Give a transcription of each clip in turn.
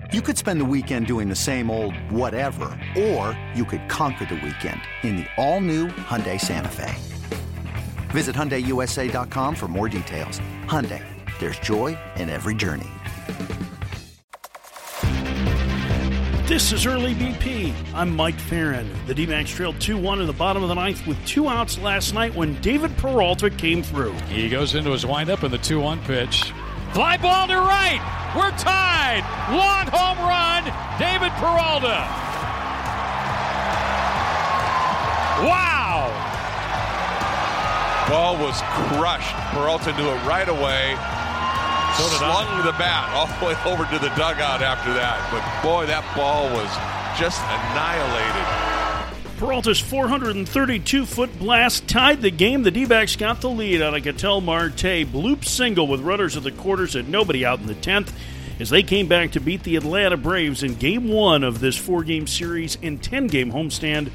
You could spend the weekend doing the same old whatever, or you could conquer the weekend in the all-new Hyundai Santa Fe. Visit HyundaiUSA.com for more details. Hyundai, there's joy in every journey. This is Early BP. I'm Mike Farron. The D-backs trailed 2-1 in the bottom of the ninth with 2 outs last night when David Peralta came through. He goes into his windup in the 2-1 pitch. Fly ball to right. We're tied. Long home run. David Peralta. Wow. Ball was crushed. Peralta knew it right away. Slung the bat all the way over to the dugout after that. But boy, that ball was just annihilated. Peralta's 432-foot blast tied the game. The D-backs got the lead on a Ketel Marte bloop single with runners at the quarters and nobody out in the 10th as they came back to beat the Atlanta Braves in Game 1 of this 4-game series and 10-game homestand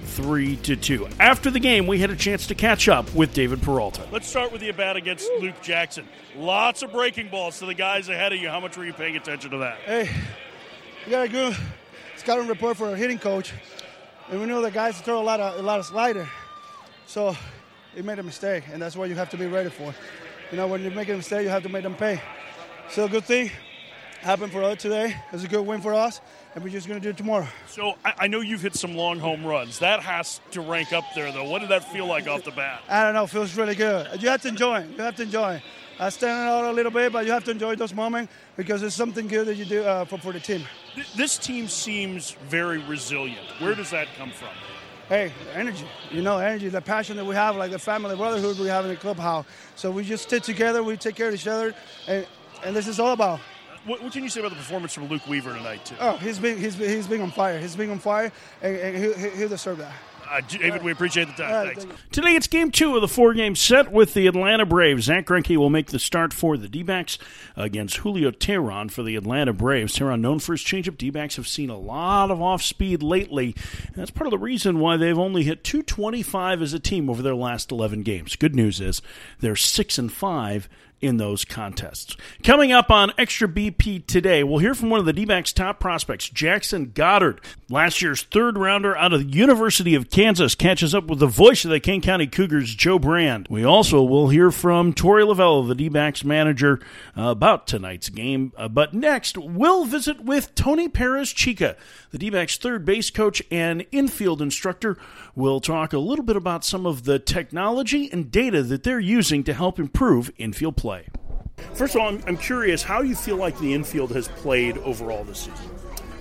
3-2. After the game, we had a chance to catch up with David Peralta. Let's start with the at-bat against Luke Jackson. Lots of breaking balls to the guys ahead of you. How much were you paying attention to that? Hey, we got a good scouting report for our hitting coach. And we know the guys throw a lot of slider. So he made a mistake, and that's what you have to be ready for. You know, when you make a mistake, you have to make them pay. So a good thing happened for us today. It's a good win for us, and we're just going to do it tomorrow. So I know you've hit some long home runs. That has to rank up there, though. What did that feel like off the bat? I don't know. It feels really good. You have to enjoy it. You have to enjoy it. I stand out a little bit, but you have to enjoy those moments because it's something good that you do for the team. This team seems very resilient. Where does that come from? Hey, energy. You know, energy, the passion that we have, like the family brotherhood we have in the clubhouse. So we just stick together, we take care of each other, and this is all about. What can you say about the performance from Luke Weaver tonight, too? Oh, he's been on fire. He's been on fire, and he'll deserve that. David, we appreciate the time. Right, thanks. Today it's Game 2 of the 4-game set with the Atlanta Braves. Zach Greinke will make the start for the D-backs against Julio Teheran for the Atlanta Braves. Teheran, known for his changeup, D-backs have seen a lot of off-speed lately. And that's part of the reason why they've only hit .225 as a team over their last 11 games. Good news is they're 6-5 in those contests. Coming up on Extra BP today, we'll hear from one of the D-backs' top prospects, Jackson Goddard. Last year's third-rounder out of the University of Kansas catches up with the voice of the Kane County Cougars, Joe Brand. We also will hear from Torey Lovullo, the D-backs manager, about tonight's game. But next, we'll visit with Tony Perez-Chica, the D-backs' third base coach and infield instructor. We'll talk a little bit about some of the technology and data that they're using to help improve infield play. First of all, I'm curious how you feel like the infield has played overall this season.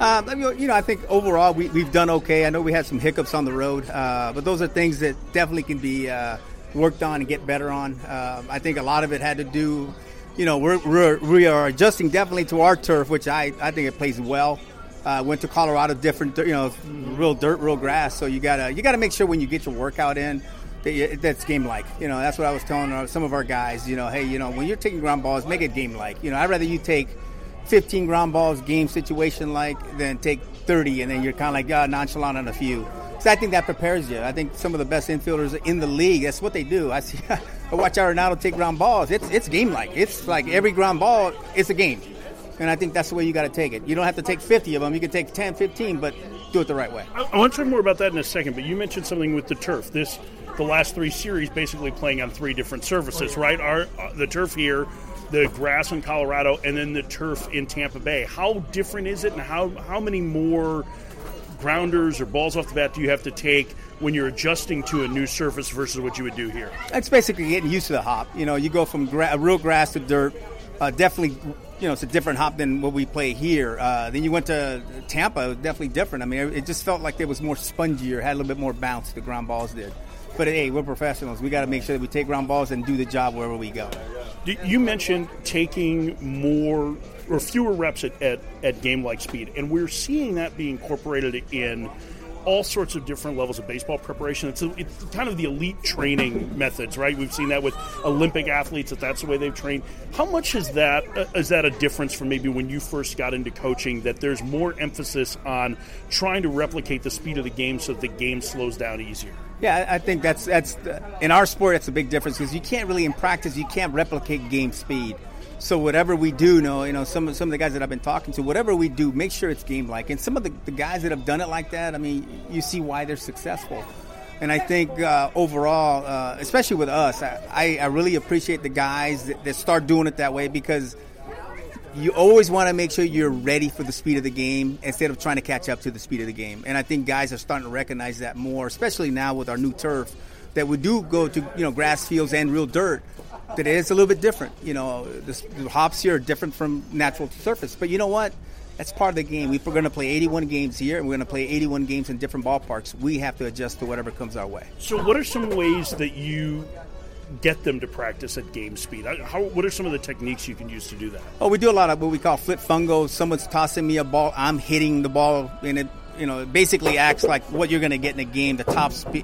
I think overall we've done okay. I know we had some hiccups on the road, but those are things that definitely can be worked on and get better on. I think a lot of it had to do, we are adjusting definitely to our turf, which I think it plays well. Went to Colorado, different, real dirt, real grass. So you gotta make sure when you get your workout in, that's game-like. That's what I was telling some of our guys. When you're taking ground balls, make it game-like. I'd rather you take 15 ground balls game situation-like than take 30 and then you're kind of like nonchalant on a few. So I think that prepares you. I think some of the best infielders in the league, that's what they do. I watch Arenado take ground balls. It's game-like. It's like every ground ball, it's a game. And I think that's the way you got to take it. You don't have to take 50 of them. You can take 10, 15, but do it the right way. I want to talk more about that in a second, but you mentioned something with the turf. The last 3 series basically playing on 3 different surfaces, right? The turf here, the grass in Colorado, and then the turf in Tampa Bay. How different is it, and how many more grounders or balls off the bat do you have to take when you're adjusting to a new surface versus what you would do here? It's basically getting used to the hop. You go from real grass to dirt. Definitely, it's a different hop than what we play here. Then you went to Tampa, it was definitely different. I mean, it just felt like it was more spongier, had a little bit more bounce, the ground balls did. But, hey, we're professionals. We got to make sure that we take ground balls and do the job wherever we go. You mentioned taking more or fewer reps at game-like speed, and we're seeing that be incorporated in all sorts of different levels of baseball preparation. It's kind of the elite training methods, right? We've seen that with Olympic athletes, that's the way they've trained. How much is that a difference from maybe when you first got into coaching, that there's more emphasis on trying to replicate the speed of the game so that the game slows down easier? Yeah, I think that's in our sport, that's a big difference because you can't really, in practice, you can't replicate game speed. So whatever we do, some of the guys that I've been talking to, whatever we do, make sure it's game-like. And some of the guys that have done it like that, I mean, you see why they're successful. And I think overall, especially with us, I really appreciate the guys that start doing it that way, because you always want to make sure you're ready for the speed of the game instead of trying to catch up to the speed of the game. And I think guys are starting to recognize that more, especially now with our new turf, that we do go to grass fields and real dirt. That it is a little bit different. The hops here are different from natural surface. But you know what? That's part of the game. We're going to play 81 games here, and we're going to play 81 games in different ballparks. We have to adjust to whatever comes our way. So what are some ways that you get them to practice at game speed? What are some of the techniques you can use to do that? Oh, we do a lot of what we call flip fungo. Someone's tossing me a ball. I'm hitting the ball, and it basically acts like what you're going to get in a game, the top speed,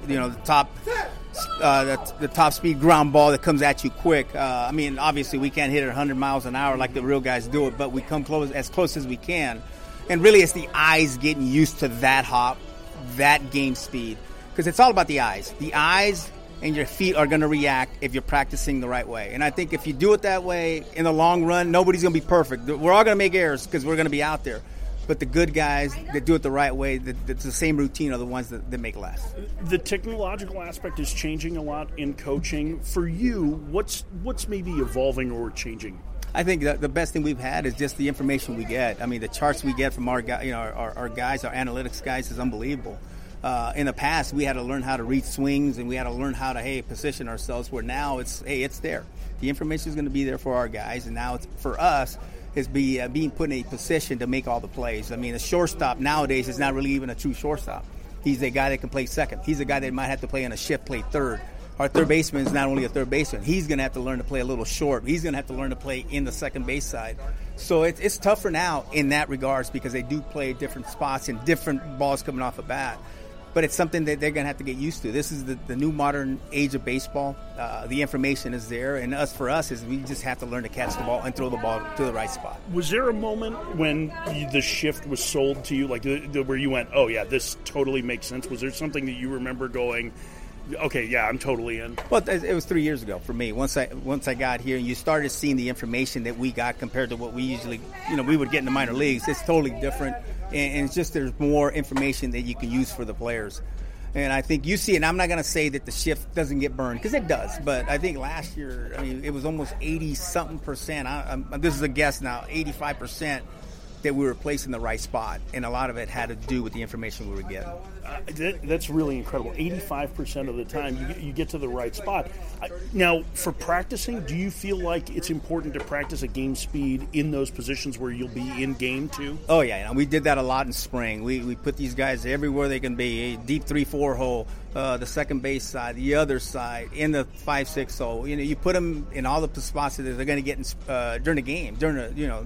the top speed ground ball that comes at you quick. I mean, obviously we can't hit it 100 miles an hour like the real guys do it, but we come as close as we can. And really it's the eyes getting used to that hop, that game speed, because it's all about the eyes. The eyes and your feet are going to react if you're practicing the right way. And I think if you do it that way, in the long run, nobody's going to be perfect. We're all going to make errors because we're going to be out there. But the good guys that do it the right way, that's the same routine, are the ones that make less. The technological aspect is changing a lot in coaching. For you, what's maybe evolving or changing? I think that the best thing we've had is just the information we get. I mean, the charts we get from our guys, our analytics guys, is unbelievable. In the past, we had to learn how to read swings, and we had to learn how to position ourselves. Where now it's there. The information is going to be there for our guys, and now it's for us. Is being put in a position to make all the plays. I mean, a shortstop nowadays is not really even a true shortstop. He's a guy that can play second. He's a guy that might have to play in a shift, play third. Our third baseman is not only a third baseman. He's going to have to learn to play a little short. He's going to have to learn to play in the second base side. So it's tougher now in that regards, because they do play different spots and different balls coming off a bat. But it's something that they're going to have to get used to. This is the new modern age of baseball. The information is there, and for us is we just have to learn to catch the ball and throw the ball to the right spot. Was there a moment when the shift was sold to you, like where you went, oh, yeah, this totally makes sense? Was there something that you remember going, okay, yeah, I'm totally in? Well, it was 3 years ago for me. Once I got here, and you started seeing the information that we got compared to what we usually, we would get in the minor leagues. It's totally different. And it's just there's more information that you can use for the players. And I think you see it. And I'm not going to say that the shift doesn't get burned, because it does. But I think last year, it was almost 80-something%. This is a guess now, 85% that we were placed in the right spot. And a lot of it had to do with the information we were getting. That's really incredible. 85% of the time you get to the right spot. Now, for practicing, do you feel like it's important to practice at game speed in those positions where you'll be in game too? Oh, yeah. We did that a lot in spring. We put these guys everywhere they can be. A deep 3-4 hole, the second base side, the other side, in the 5-6 hole. You put them in all the spots that they're going to get during the game, during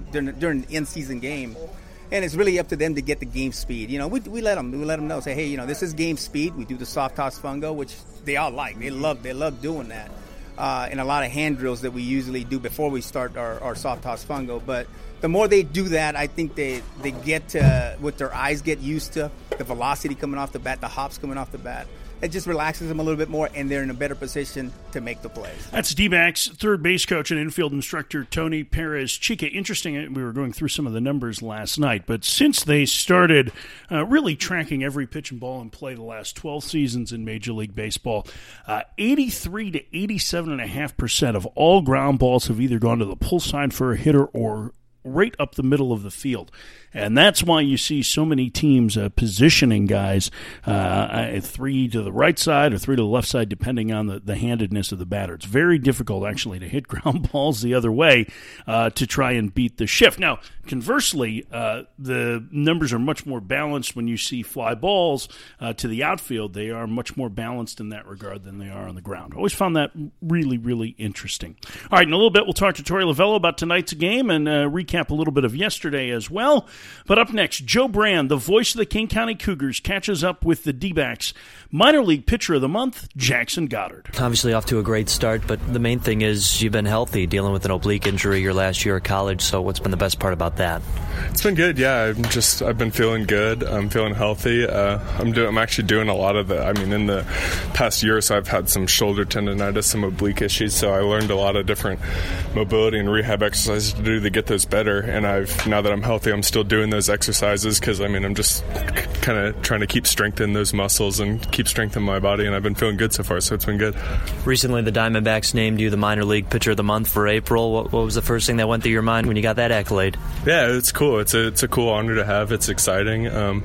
the in-season game. And it's really up to them to get the game speed. We let them know. Say, hey, this is game speed. We do the soft toss fungo, which they all like. They love doing that. And a lot of hand drills that we usually do before we start our soft toss fungo. But the more they do that, I think they get to what their eyes get used to, the velocity coming off the bat, the hops coming off the bat. It just relaxes them a little bit more, and they're in a better position to make the plays. That's D-backs third base coach and infield instructor Tony Perez-Chica. Interesting, we were going through some of the numbers last night, but since they started really tracking every pitch and ball in play the last 12 seasons in Major League Baseball, 83 to 87.5% of all ground balls have either gone to the pull side for a hitter or right up the middle of the field. And that's why you see so many teams positioning guys 3 to the right side or 3 to the left side, depending on the handedness of the batter. It's very difficult, actually, to hit ground balls the other way to try and beat the shift. Now, conversely, the numbers are much more balanced when you see fly balls to the outfield. They are much more balanced in that regard than they are on the ground. I always found that really, really interesting. All right, in a little bit, we'll talk to Torey Lovullo about tonight's game and recap recap a little bit of yesterday as well. But up next, Joe Brand, the voice of the King County Cougars, catches up with the D-backs minor league pitcher of the month, Jackson Goddard. Obviously off to a great start, but the main thing is you've been healthy, dealing with an oblique injury your last year of college. So what's been the best part about that? It's been good, yeah. I've been feeling good. I'm feeling healthy. I'm actually doing a lot of in the past year or so I've had some shoulder tendonitis, some oblique issues, so I learned a lot of different mobility and rehab exercises to do to get those better. And now that I'm healthy, I'm still doing those exercises because I'm just kind of trying to keep strengthening those muscles and keep strengthening my body, and I've been feeling good so far, so it's been good. Recently, the Diamondbacks named you the minor league pitcher of the month for April. What was the first thing that went through your mind when you got that accolade? Yeah, it's cool. It's a cool honor to have. It's exciting.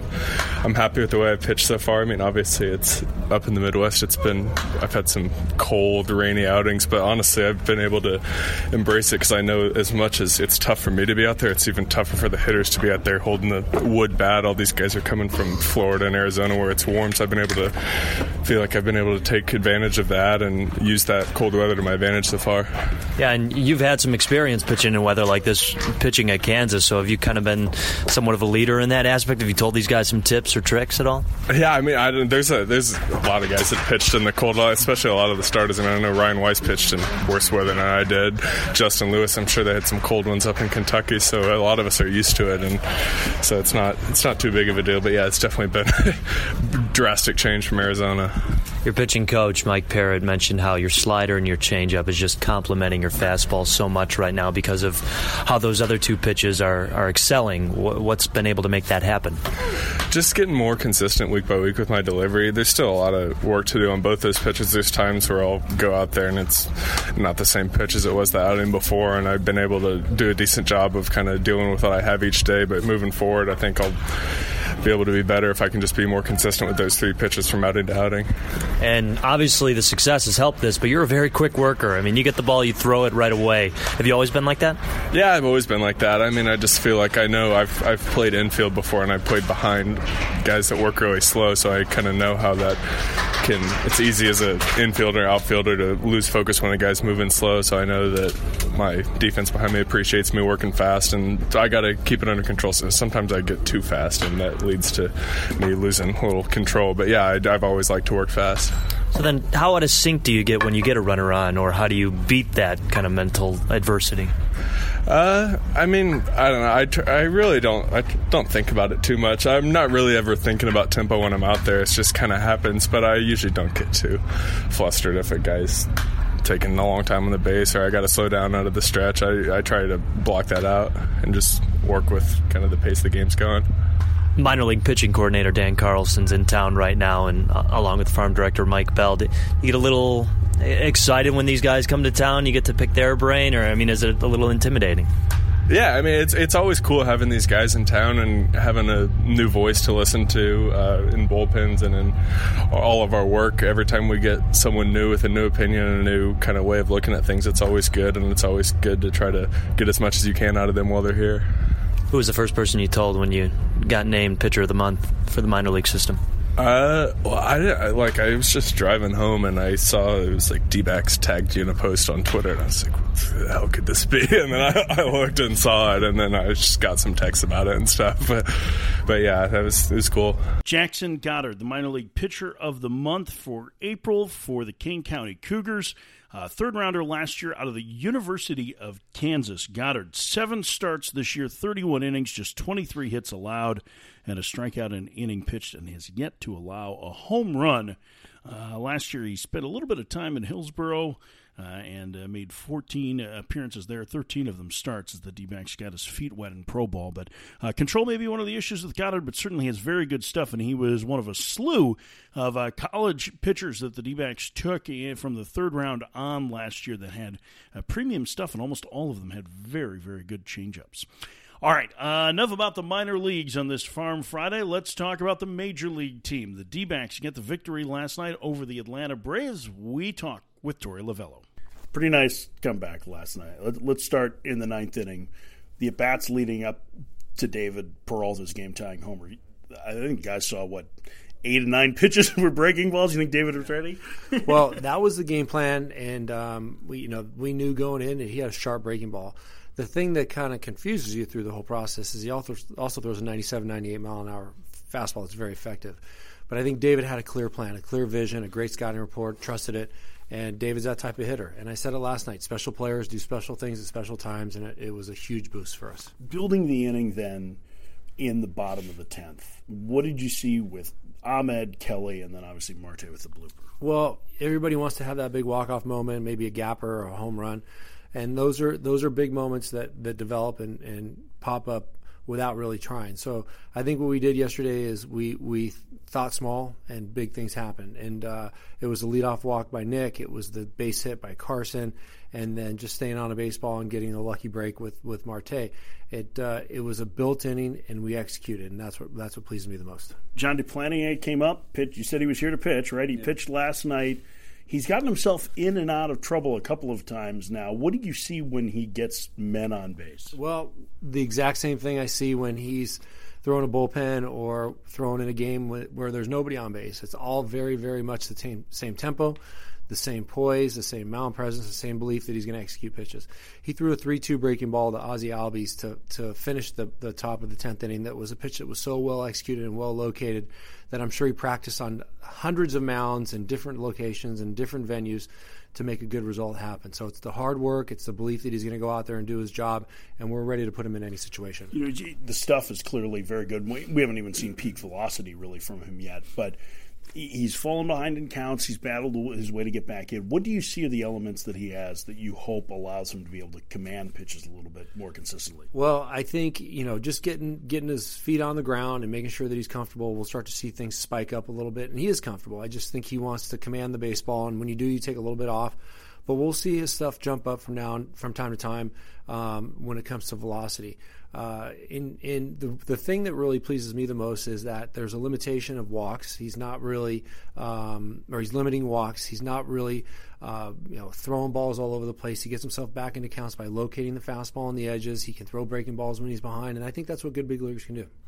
I'm happy with the way I've pitched so far. Obviously, it's up in the Midwest. I've had some cold, rainy outings, but honestly, I've been able to embrace it because I know as much as it's tough for me to be out there, it's even tougher for the hitters to be out there holding the wood bat. All these guys are coming from Florida and Arizona where it's warm, so I've been able to feel like I've been able to take advantage of that and use that cold weather to my advantage so far. Yeah, and you've had some experience pitching in weather like this, pitching at Kansas, so have you kind of been somewhat of a leader in that aspect? Have you told these guys some tips or tricks at all? Yeah, there's a lot of guys that pitched in the cold, especially a lot of the starters. I know Ryan Weiss pitched in worse weather than I did. Justin Lewis, I'm sure they had some cold ones up in Kentucky, so a lot of us are used to it, and so it's not too big of a deal. But yeah, it's definitely been a drastic change from Arizona. Your pitching coach, Mike Parrott, mentioned how your slider and your changeup is just complementing your fastball so much right now because of how those other two pitches are excelling. What's been able to make that happen? Just getting more consistent week by week with my delivery. There's still a lot of work to do on both those pitches. There's times where I'll go out there and it's not the same pitch as it was the outing before, and I've been able to do a decent job of kind of dealing with what I have each day. But moving forward, I think I'll be able to be better if I can just be more consistent with those three pitches from outing to outing. And obviously the success has helped this, but you're a very quick worker. You get the ball, you throw it right away. Have you always been like that? Yeah, I've always been like that. I just feel like I know I've played infield before, and I've played behind guys that work really slow, so I kind of know how that it's easy as an infielder, outfielder to lose focus when a guy's moving slow, so I know that my defense behind me appreciates me working fast, and I got to keep it under control. So sometimes I get too fast, and that leads to me losing a little control. But yeah, I've always liked to work fast. So then how out of sync do you get when you get a runner on, or how do you beat that kind of mental adversity? I don't know. I really don't. I don't think about it too much. I'm not really ever thinking about tempo when I'm out there. It just kind of happens. But I usually don't get too flustered if a guy's taking a long time on the base or I got to slow down out of the stretch. I try to block that out and just work with kind of the pace the game's going. Minor league pitching coordinator Dan Carlson's in town right now, and along with farm director Mike Bell. You get a little excited when these guys come to town? You get to pick their brain, or is it a little intimidating? Yeah, it's always cool having these guys in town and having a new voice to listen to in bullpens and in all of our work. Every time we get someone new with a new opinion and a new kind of way of looking at things, it's always good, and it's always good to try to get as much as you can out of them while they're here. Who was the first person you told when you got named pitcher of the month for the minor league system? I was just driving home and I saw it was like D-backs tagged you in a post on Twitter, and I was like, what the hell could this be? And then I looked and saw it, and then I just got some texts about it and stuff. But yeah, it was cool. Jackson Goddard, the minor league pitcher of the month for April for the King County Cougars. Third rounder last year out of the University of Kansas. Goddard, 7 starts this year, 31 innings, just 23 hits allowed, and a strikeout in inning pitched, and has yet to allow a home run. Last year he spent a little bit of time in Hillsboro and made 14 appearances there, 13 of them starts as the D-backs got his feet wet in pro ball. But control may be one of the issues with Goddard, but certainly has very good stuff, and he was one of a slew of college pitchers that the D-backs took from the third round on last year that had premium stuff, and almost all of them had very, very good changeups. All right, enough about the minor leagues on this Farm Friday. Let's talk about the major league team. The D-backs get the victory last night over the Atlanta Braves. We talk with Torey Lovello. Pretty nice comeback last night. Let's start in the 9th inning. The at-bats leading up to David Peralta's game-tying homer. I think you guys saw, 8 and 9 pitches were breaking balls? You think David was ready? Well, that was the game plan, and we knew going in that he had a sharp breaking ball. The thing that kind of confuses you through the whole process is he also throws a 97, 98 mile an hour fastball that's very effective. But I think David had a clear plan, a clear vision, a great scouting report, trusted it, and David's that type of hitter. And I said it last night, special players do special things at special times, and it was a huge boost for us. Building the inning then in the bottom of the 10th, what did you see with Ahmed, Kelly, and then obviously Marte with the blooper? Well, everybody wants to have that big walk-off moment, maybe a gapper or a home run, and those are big moments that develop and pop up without really trying. So I think what we did yesterday is we thought small and big things happened. And it was a leadoff walk by Nick. It was the base hit by Carson, and then just staying on a baseball and getting a lucky break with Marte. It was a built inning, and we executed, and that's what pleased me the most. John Duplantier came up, pitched. You said he was here to pitch, right? He pitched last night. He's gotten himself in and out of trouble a couple of times now. What do you see when he gets men on base? Well, the exact same thing I see when he's throwing a bullpen or throwing in a game where there's nobody on base. It's all very, very much the same tempo, the same poise, the same mound presence, the same belief that he's going to execute pitches. He threw a 3-2 breaking ball to Ozzie Albies to finish the top of the 10th inning. That was a pitch that was so well executed and well located that I'm sure he practiced on hundreds of mounds in different locations and different venues to make a good result happen. So it's the hard work, it's the belief that he's going to go out there and do his job, and we're ready to put him in any situation. You know, the stuff is clearly very good. We haven't even seen peak velocity really from him yet, but he's fallen behind in counts. He's battled his way to get back in. What do you see are the elements that he has that you hope allows him to be able to command pitches a little bit more consistently? Well, I think, just getting his feet on the ground and making sure that he's comfortable, we'll start to see things spike up a little bit. And he is comfortable. I just think he wants to command the baseball, and when you do, you take a little bit off. But we'll see his stuff jump up from time to time when it comes to velocity. The thing that really pleases me the most is that there's a limitation of walks. He's not really, or he's limiting walks. He's not really, throwing balls all over the place. He gets himself back into counts by locating the fastball on the edges. He can throw breaking balls when he's behind, and I think that's what good big leaguers can do.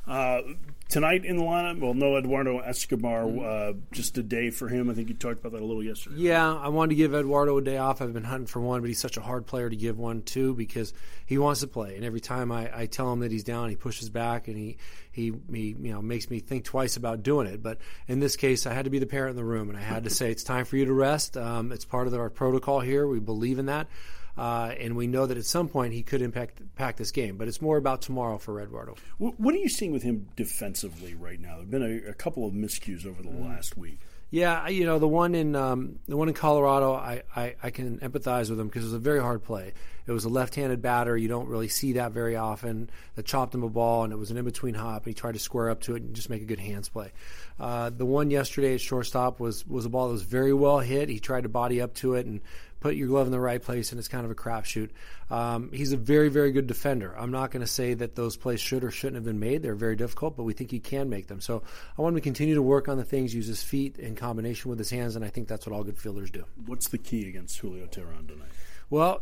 Tonight in the lineup, no Eduardo Escobar, just a day for him. I think you talked about that a little yesterday. Yeah, I wanted to give Eduardo a day off. I've been hunting for one, but he's such a hard player to give one to because he wants to play. And every time I tell him that he's down, he pushes back and he makes me think twice about doing it. But in this case, I had to be the parent in the room, and I had to say it's time for you to rest. It's part of our protocol here. We believe in that. And we know that at some point he could impact this game, but it's more about tomorrow for Eduardo. What are you seeing with him defensively right now? There have been a couple of miscues over the last week. Yeah, the one in Colorado, I can empathize with him because it was a very hard play. It was a left-handed batter. You don't really see that very often. That chopped him a ball, and it was an in-between hop. He tried to square up to it and just make a good hands play. The one yesterday at shortstop was a ball that was very well hit. He tried to body up to it and put your glove in the right place, and it's kind of a crapshoot. He's a very, very good defender. I'm not going to say that those plays should or shouldn't have been made. They're very difficult, but we think he can make them. So I want him to continue to work on the things, use his feet in combination with his hands, and I think that's what all good fielders do. What's the key against Julio Teheran tonight? Well,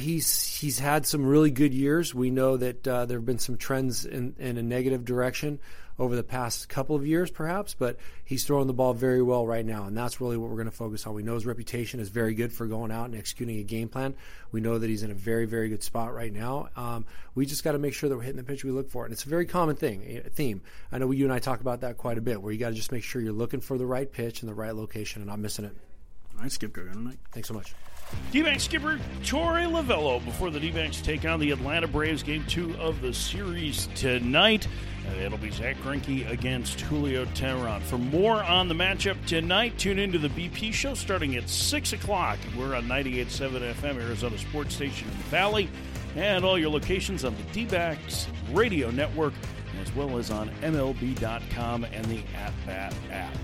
he's had some really good years. We know that there have been some trends in a negative direction over the past couple of years, perhaps, but he's throwing the ball very well right now, and that's really what we're going to focus on. We know his reputation is very good for going out and executing a game plan. We know that he's in a very, very good spot right now. We just got to make sure that we're hitting the pitch we look for, and it's a very common theme. I know you and I talk about that quite a bit, where you got to just make sure you're looking for the right pitch in the right location and not missing it. All right, Skip Gargano tonight. Thanks so much. D-backs skipper Torey Lovullo before the D-backs take on the Atlanta Braves, Game 2 of the series tonight. It'll be Zach Greinke against Julio Teheran. For more on the matchup tonight, tune into the BP show starting at 6 o'clock. We're on 98.7 FM, Arizona Sports Station in the Valley, and all your locations on the D-backs radio network, as well as on MLB.com and the At-Bat app.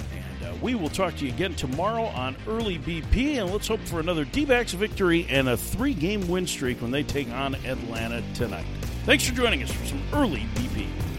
We will talk to you again tomorrow on Early BP, and let's hope for another D-backs victory and a 3-game win streak when they take on Atlanta tonight. Thanks for joining us for some Early BP.